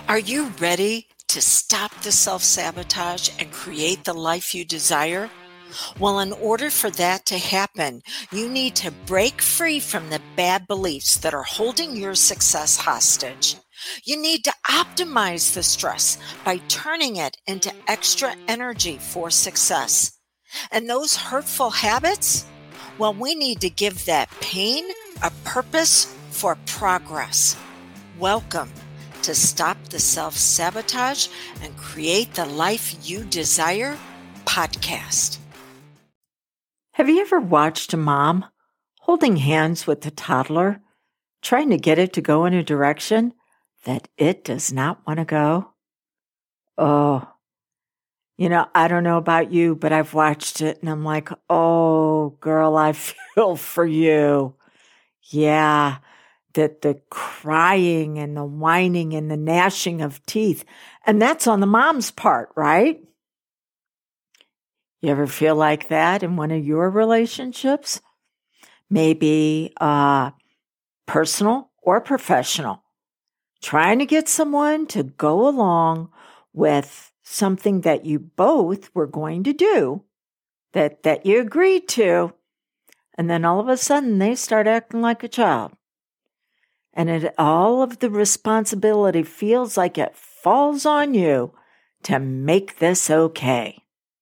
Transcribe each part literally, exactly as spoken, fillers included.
Are you ready to stop the self-sabotage and create the life you desire? Well, in order for that to happen, you need to break free from the bad beliefs that are holding your success hostage. You need to optimize the stress by turning it into extra energy for success. And those hurtful habits? Well, we need to give that pain a purpose for progress. Welcome to Stop the Self-Sabotage and Create the Life You Desire podcast. Have you ever watched a mom holding hands with a toddler, trying to get it to go in a direction that it does not want to go? Oh, you know, I don't know about you, but I've watched it and I'm like, oh, girl, I feel for you. Yeah, that the crying and the whining and the gnashing of teeth, and that's on the mom's part, right? You ever feel like that in one of your relationships? Maybe uh, personal or professional. Trying to get someone to go along with something that you both were going to do, that, that you agreed to, and then all of a sudden they start acting like a child. And it, all of the responsibility feels like it falls on you to make this okay.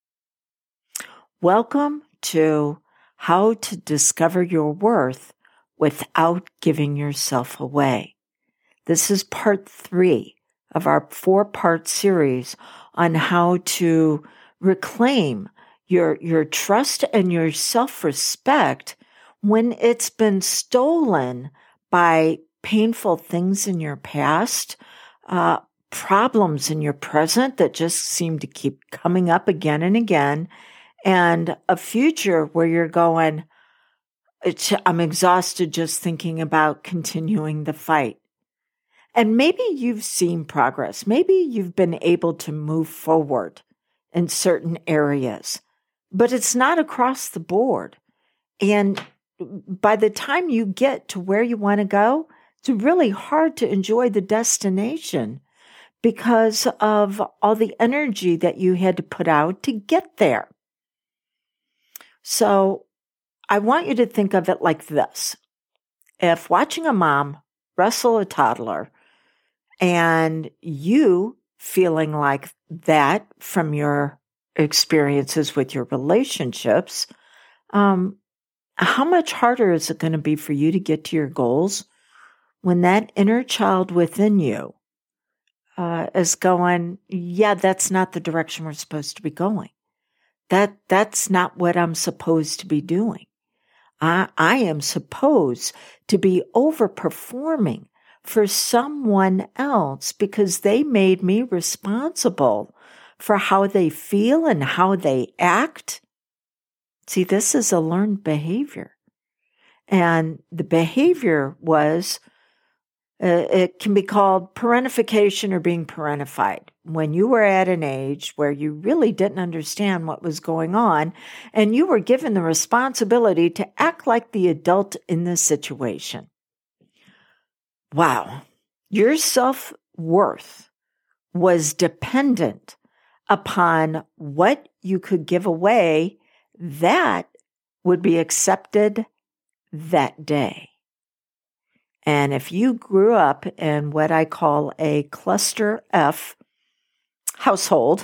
Welcome to How to Discover Your Worth Without Giving Yourself Away. This is part three of our four-part series on how to reclaim your, your trust and your self-respect when it's been stolen by painful things in your past, uh, problems in your present that just seem to keep coming up again and again, and a future where you're going, I'm exhausted just thinking about continuing the fight. And maybe you've seen progress. Maybe you've been able to move forward in certain areas, but it's not across the board. And by the time you get to where you want to go, it's really hard to enjoy the destination because of all the energy that you had to put out to get there. So I want you to think of it like this. If watching a mom wrestle a toddler and you feeling like that from your experiences with your relationships, um, how much harder is it going to be for you to get to your goals when that inner child within you uh, is going, yeah, that's not the direction we're supposed to be going. That that's not what I'm supposed to be doing. I, I am supposed to be overperforming for someone else because they made me responsible for how they feel and how they act. See, this is a learned behavior. And the behavior was, uh, it can be called parentification or being parentified. When you were at an age where you really didn't understand what was going on, and you were given the responsibility to act like the adult in this situation. Wow. Your self-worth was dependent upon what you could give away that would be accepted that day. And if you grew up in what I call a cluster F household,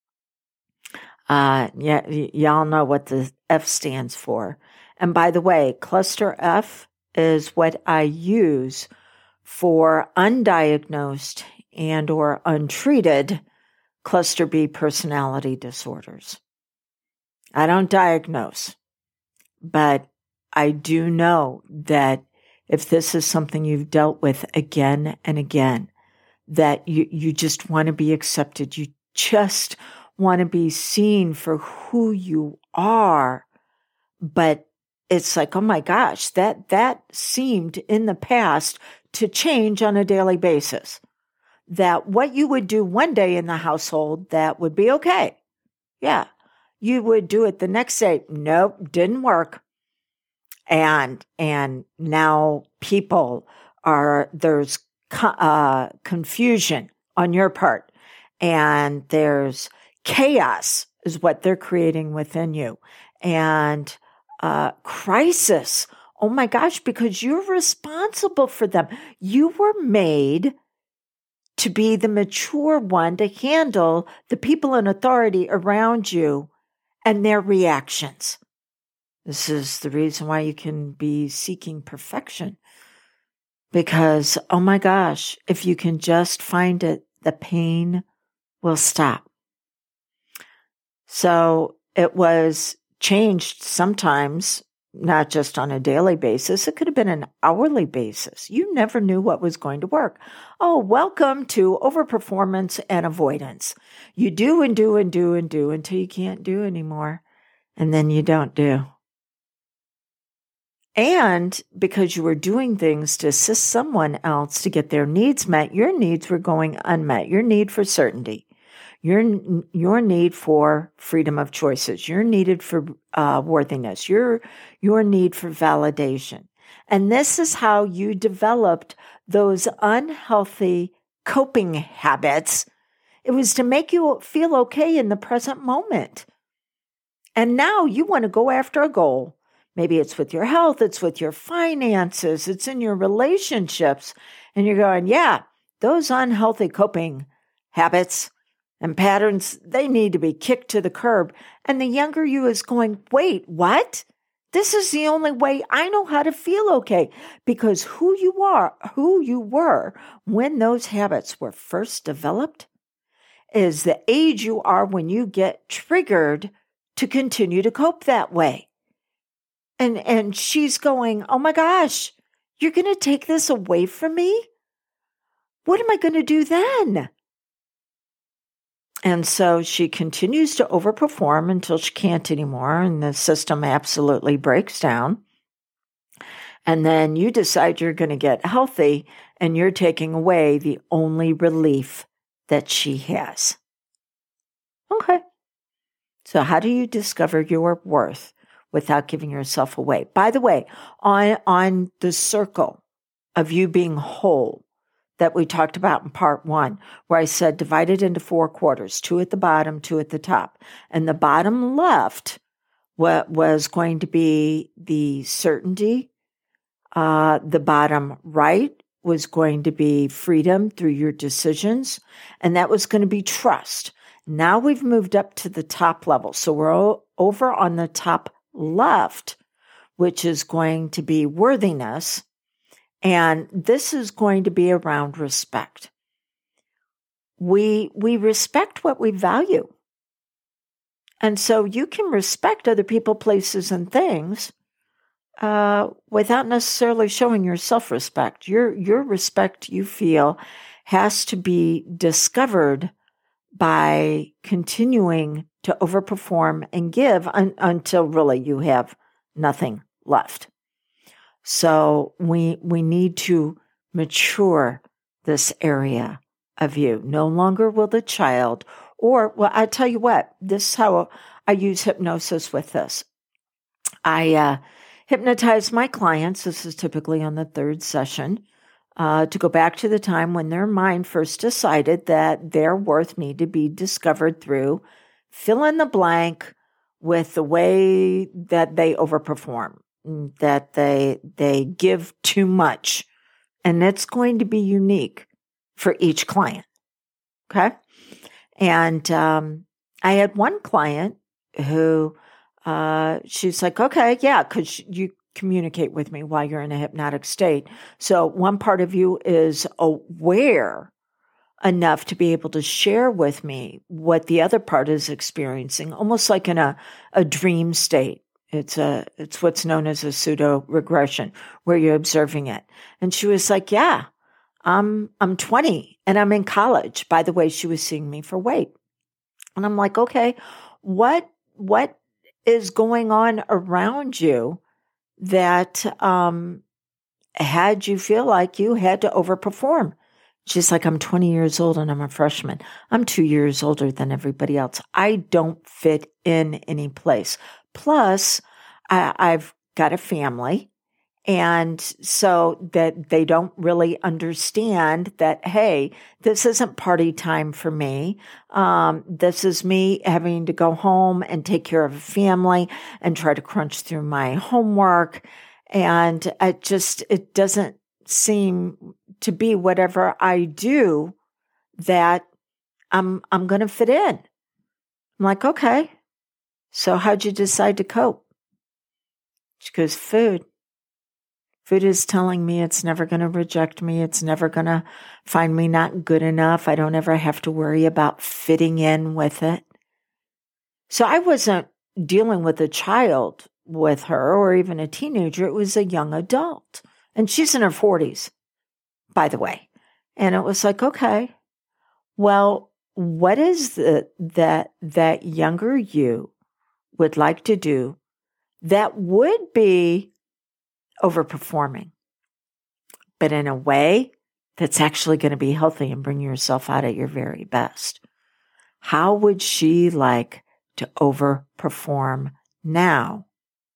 uh, yeah, y- y'all know what the F stands for. And by the way, cluster F is what I use for undiagnosed and or untreated cluster B personality disorders. I don't diagnose, but I do know that if this is something you've dealt with again and again, that you, you just want to be accepted. You just want to be seen for who you are. But it's like, oh my gosh, that, that seemed in the past to change on a daily basis. That what you would do one day in the household, that would be okay. Yeah. You would do it the next day. Nope, didn't work. And, and now people are, there's uh, confusion on your part. And there's chaos is what they're creating within you. And uh, crisis. Oh my gosh, because you're responsible for them. You were made to be the mature one to handle the people in authority around you and their reactions. This is the reason why you can be seeking perfection. Because, oh my gosh, if you can just find it, the pain will stop. So it was changed sometimes, not just on a daily basis. It could have been an hourly basis. You never knew what was going to work. Oh, welcome to overperformance and avoidance. You do and do and do and do until you can't do anymore. And then you don't do. And because you were doing things to assist someone else to get their needs met, your needs were going unmet. Your need for certainty, your your need for freedom of choices, your needed for uh, worthiness, your your need for validation. And this is how you developed those unhealthy coping habits. It was to make you feel okay in the present moment. And now you want to go after a goal. Maybe it's with your health, it's with your finances, it's in your relationships. And you're going, yeah, those unhealthy coping habits and patterns, they need to be kicked to the curb. And the younger you is going, wait, what? This is the only way I know how to feel okay. Because who you are, who you were when those habits were first developed is the age you are when you get triggered to continue to cope that way. And and she's going, oh my gosh, you're going to take this away from me? What am I going to do then? And so she continues to overperform until she can't anymore, and the system absolutely breaks down. And then you decide you're going to get healthy, and you're taking away the only relief that she has. Okay. So how do you discover your worth without giving yourself away? By the way, on, on the circle of you being whole that we talked about in part one, where I said divide it into four quarters, two at the bottom, two at the top. And the bottom left what was going to be the certainty. Uh, the bottom right was going to be freedom through your decisions. And that was going to be trust. Now we've moved up to the top level. So we're o- over on the top left, which is going to be worthiness. And this is going to be around respect. We, we respect what we value. And so you can respect other people, places, and things uh, without necessarily showing your self-respect. Your, your respect, you feel, has to be discovered by continuing to overperform and give un- until really you have nothing left. So we we need to mature this area of you. No longer will the child, or, well, I tell you what, this is how I use hypnosis with this. I uh, hypnotize my clients, this is typically on the third session, uh, to go back to the time when their mind first decided that their worth needed to be discovered through fill in the blank with the way that they overperform, that they they give too much. And it's going to be unique for each client. Okay? And um, I had one client who, uh, she's like, okay, yeah, because you communicate with me while you're in a hypnotic state. So one part of you is aware enough to be able to share with me what the other part is experiencing, almost like in a, a dream state. It's a, it's what's known as a pseudo regression where you're observing it. And she was like, yeah, I'm, I'm twenty and I'm in college. By the way, she was seeing me for weight. And I'm like, okay, what, what is going on around you that, um, had you feel like you had to overperform? She's like, I'm twenty years old and I'm a freshman. I'm two years older than everybody else. I don't fit in any place. Plus, I, I've got a family And so that they don't really understand that, hey, this isn't party time for me. Um, this is me having to go home and take care of a family and try to crunch through my homework. And it just, it doesn't seem to be whatever I do that I'm, I'm going to fit in. I'm like, okay, so how'd you decide to cope? She goes, food. Food is telling me it's never going to reject me. It's never going to find me not good enough. I don't ever have to worry about fitting in with it. So I wasn't dealing with a child with her or even a teenager. It was a young adult. And she's in her forties, by the way. And it was like, okay, well, what is the, that, that younger you would like to do that would be overperforming, but in a way that's actually going to be healthy and bring yourself out at your very best? How would she like to overperform now?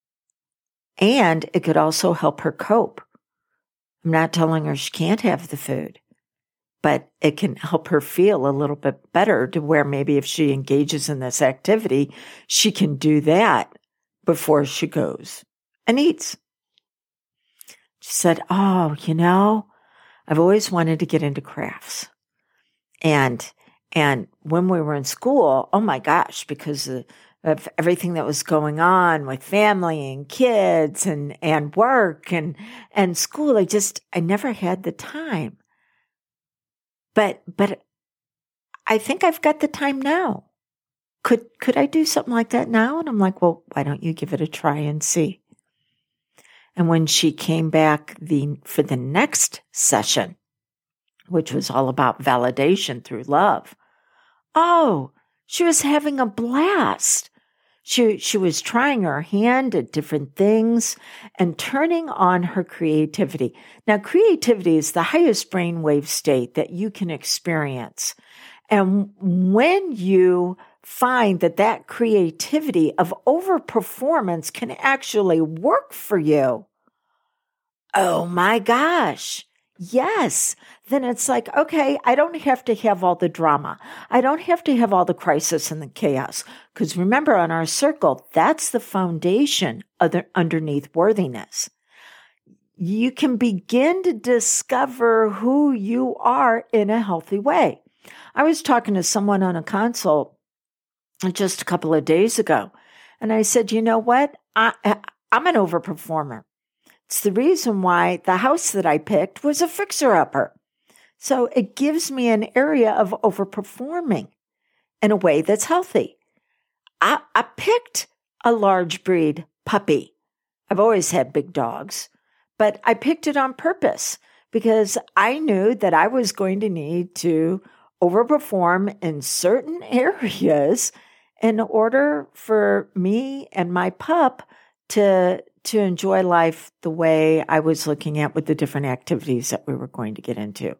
And it could also help her cope. I'm not telling her she can't have the food, but it can help her feel a little bit better to where maybe if she engages in this activity, she can do that before she goes and eats. She said, oh, you know, I've always wanted to get into crafts. And, and when we were in school, oh my gosh, because of, of everything that was going on with family and kids and, and work and, and school, I just, I never had the time. But, but I think I've got the time now. Could, could I do something like that now? And I'm like, well, why don't you give it a try and see? And when she came back the for the next session, which was all about validation through love, oh, she was having a blast. She, she was trying her hand at different things and turning on her creativity. Now, creativity is the highest brainwave state that you can experience. And when you find that that creativity of overperformance can actually work for you, oh my gosh, yes. Then it's like, okay, I don't have to have all the drama. I don't have to have all the crisis and the chaos. Because remember, on our circle, that's the foundation of the, underneath worthiness. You can begin to discover who you are in a healthy way. I was talking to someone on a consult just a couple of days ago, and I said, you know what? I, I'm an overperformer. It's the reason why the house that I picked was a fixer-upper. So it gives me an area of overperforming in a way that's healthy. I, I picked a large breed puppy. I've always had big dogs, but I picked it on purpose because I knew that I was going to need to overperform in certain areas in order for me and my pup to to enjoy life the way I was looking at with the different activities that we were going to get into.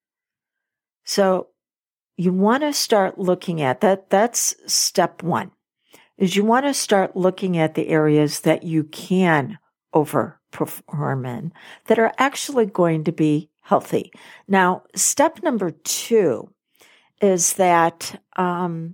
So you want to start looking at that. That's step one, is you want to start looking at the areas that you can overperform in that are actually going to be healthy. Now, step number two is that um,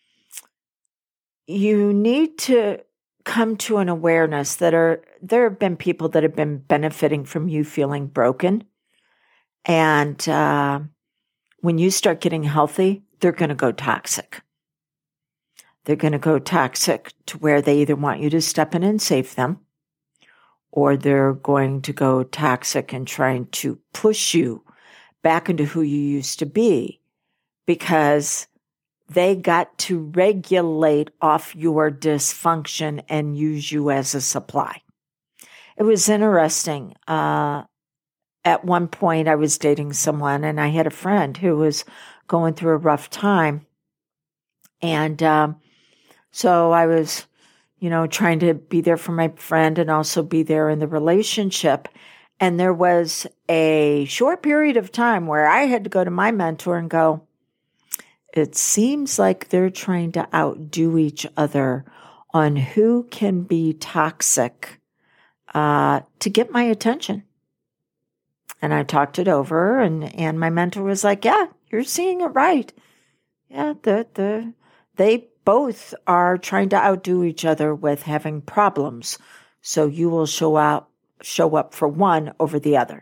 you need to come to an awareness that are there have been people that have been benefiting from you feeling broken. And uh, when you start getting healthy, they're going to go toxic. They're going to go toxic to where they either want you to step in and save them, or they're going to go toxic and trying to push you back into who you used to be because they got to regulate off your dysfunction and use you as a supply. It was interesting. Uh, at one point, I was dating someone, and I had a friend who was going through a rough time. And um, so I was, you know, trying to be there for my friend and also be there in the relationship. And there was a short period of time where I had to go to my mentor and go, it seems like they're trying to outdo each other on who can be toxic uh, to get my attention. And I talked it over, and, and my mentor was like, yeah, you're seeing it right. Yeah, the, the, they both are trying to outdo each other with having problems. So you will show up, show up for one over the other.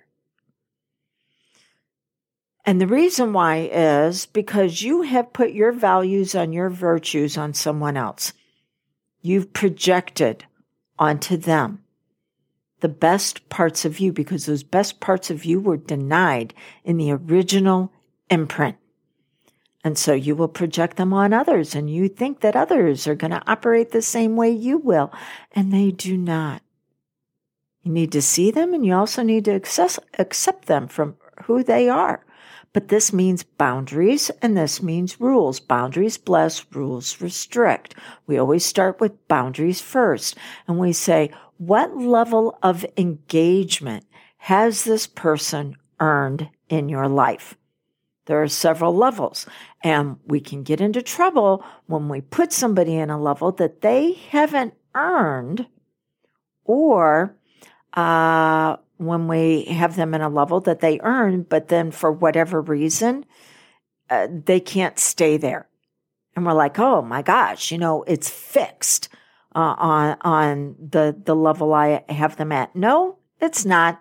And the reason why is because you have put your values and your virtues on someone else. You've projected onto them the best parts of you, because those best parts of you were denied in the original imprint. And so you will project them on others, and you think that others are going to operate the same way you will, and they do not. You need to see them, and you also need to access, accept them from who they are. But this means boundaries, and this means rules. Boundaries bless, rules restrict. We always start with boundaries first, and we say, what level of engagement has this person earned in your life? There are several levels, and we can get into trouble when we put somebody in a level that they haven't earned, or uh, when we have them in a level that they earn, but then for whatever reason, uh, they can't stay there. And we're like, oh my gosh, you know, it's fixed uh, on on the, the level I have them at. No, it's not.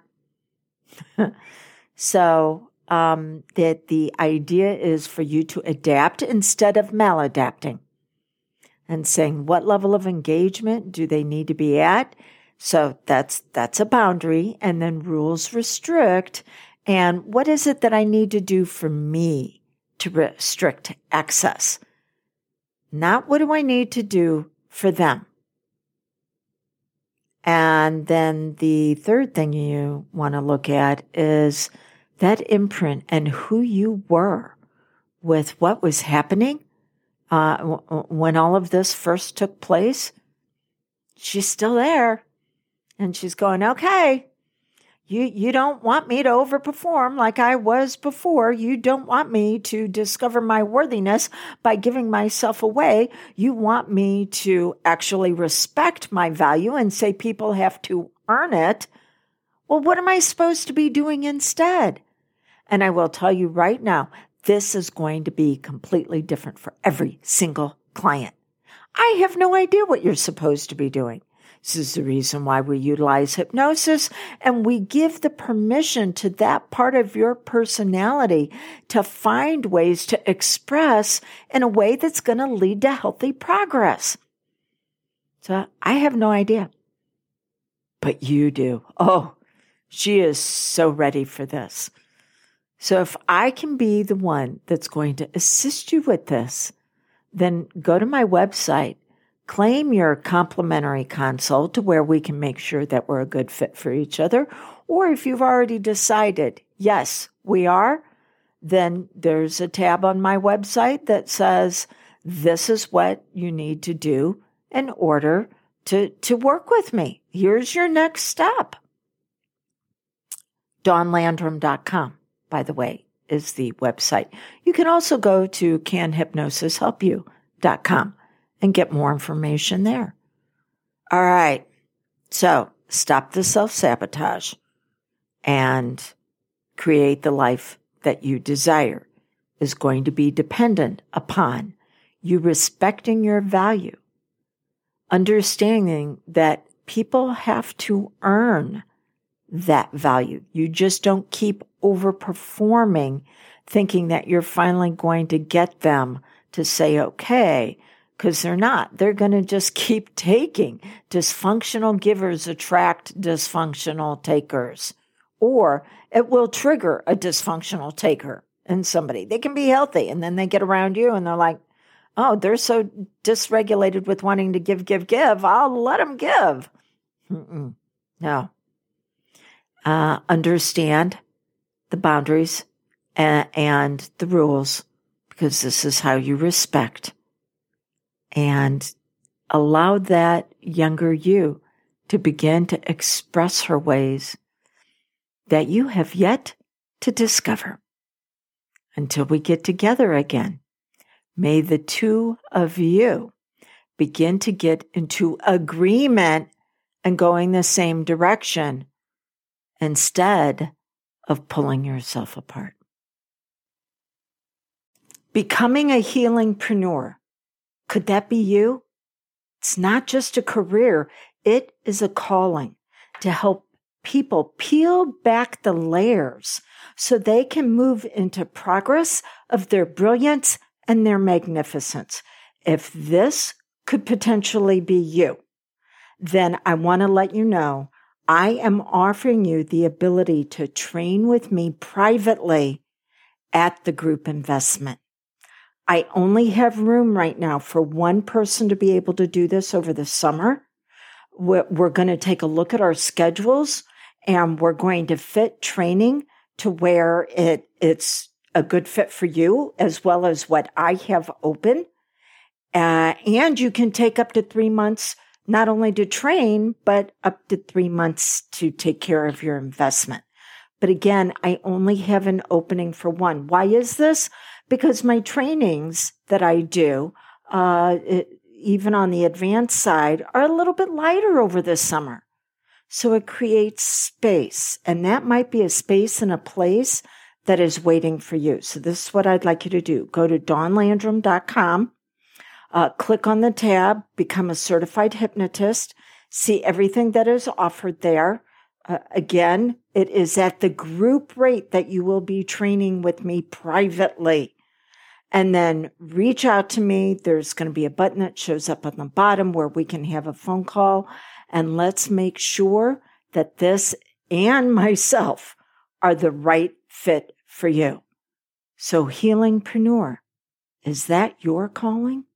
So um, that the idea is for you to adapt instead of maladapting, and saying, what level of engagement do they need to be at? So that's that's a boundary, and then rules restrict. And what is it that I need to do for me to restrict access? Not what do I need to do for them. And then the third thing you want to look at is that imprint and who you were with what was happening uh, w- when all of this first took place. She's still there. And she's going, okay, you, you don't want me to overperform like I was before. You don't want me to discover my worthiness by giving myself away. You want me to actually respect my value and say people have to earn it. Well, what am I supposed to be doing instead? And I will tell you right now, this is going to be completely different for every single client. I have no idea what you're supposed to be doing. This is the reason why we utilize hypnosis, and we give the permission to that part of your personality to find ways to express in a way that's going to lead to healthy progress. So I have no idea, but you do. Oh, she is so ready for this. So if I can be the one that's going to assist you with this, then go to my website. Claim your complimentary consult to where we can make sure that we're a good fit for each other. Or if you've already decided, yes, we are, then there's a tab on my website that says, this is what you need to do in order to, to work with me. Here's your next step. dawn landrum dot com, by the way, is the website. You can also go to can hypnosis help you dot com. and get more information there. All right. So stop the self-sabotage and create the life that you desire is going to be dependent upon you respecting your value, understanding that people have to earn that value. You just don't keep overperforming, thinking that you're finally going to get them to say, okay, because they're not. They're going to just keep taking. Dysfunctional givers attract dysfunctional takers, or it will trigger a dysfunctional taker in somebody. They can be healthy, and then they get around you, and they're like, oh, they're so dysregulated with wanting to give, give, give. I'll let them give. Mm-mm. No. Uh, understand the boundaries and, and the rules, because this is how you respect. And allow that younger you to begin to express her ways that you have yet to discover. Until we get together again, may the two of you begin to get into agreement and going the same direction instead of pulling yourself apart. Becoming a healingpreneur. Could that be you? It's not just a career. It is a calling to help people peel back the layers so they can move into progress of their brilliance and their magnificence. If this could potentially be you, then I want to let you know I am offering you the ability to train with me privately at the group investment. I only have room right now for one person to be able to do this over the summer. We're, we're going to take a look at our schedules, and we're going to fit training to where it it's a good fit for you, as well as what I have open. Uh, and you can take up to three months, not only to train, but up to three months to take care of your investment. But again, I only have an opening for one. Why is this? Because my trainings that I do, uh, it, even on the advanced side, are a little bit lighter over the summer. So it creates space, and that might be a space and a place that is waiting for you. So this is what I'd like you to do. Go to dawn landrum dot com, uh, click on the tab, become a certified hypnotist, see everything that is offered there. Uh, again, it is at the group rate that you will be training with me privately. And then reach out to me. There's going to be a button that shows up on the bottom where we can have a phone call. And let's make sure that this and myself are the right fit for you. So healingpreneur, is that your calling?